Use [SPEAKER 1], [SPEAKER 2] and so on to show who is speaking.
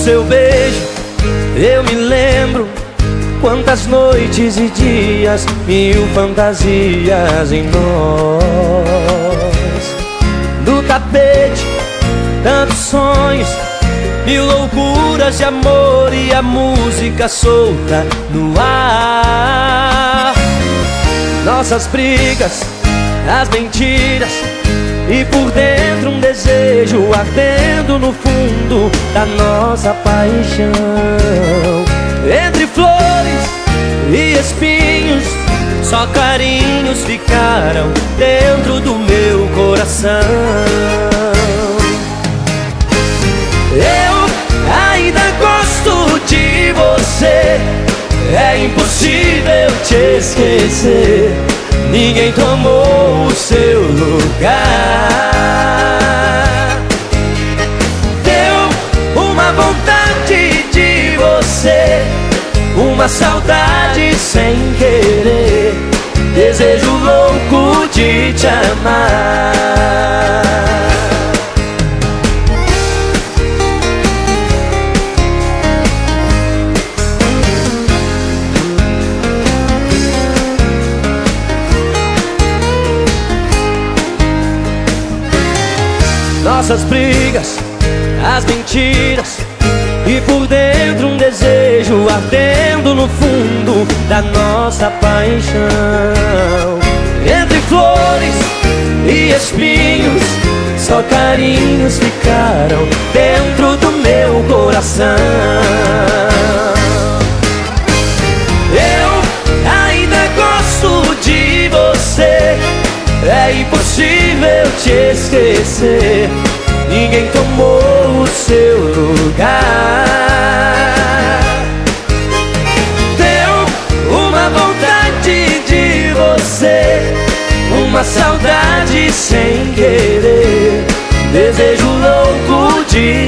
[SPEAKER 1] seu beijo eu me lembro. Quantas noites e dias, mil fantasias em nós. Do tapete, tantos sonhos, mil loucuras de amor e a música solta no ar. Nossas brigas, as mentiras e por dentro um desejo ardendo no fundo da nossa paixão. Entre flores e espinhos, só carinhos ficaram dentro do meu coração. Eu ainda gosto de você, é impossível te esquecer. Ninguém tomou o seu lugar. Deu uma vontade de você, uma saudade sem querer, desejo louco de te amar. Nossas brigas, as mentiras e por dentro um desejo ardendo no fundo da nossa paixão. Entre flores e espinhos, só carinhos ficaram dentro do meu coração. Eu ainda gosto de você, é impossível te esquecer. Ninguém tomou o seu lugar. Deu uma vontade de você, uma saudade sem querer, desejo louco de